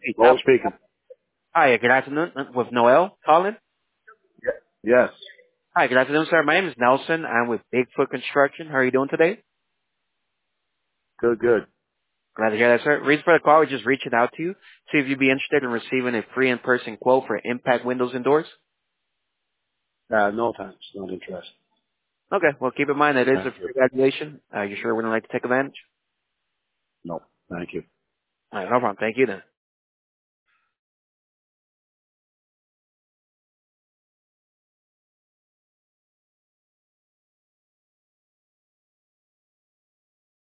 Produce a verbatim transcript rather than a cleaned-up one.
Hey, Lowell um, speaking. hi, good afternoon. uh, With Noel calling. Yes. Hi, good afternoon, sir. My name is Nelson. I'm with Bigfoot Construction. How are you doing today? Good, good. Glad to hear that, sir. Reason for the call, we're just reaching out to you, see if you'd be interested in receiving a free in-person quote for impact windows and doors. Uh, no thanks. Not interested. Okay, well, keep in mind that it is a Thank you. free evaluation. Uh, you sure wouldn't like to take advantage? No. Thank you. All right, no problem. Thank you then.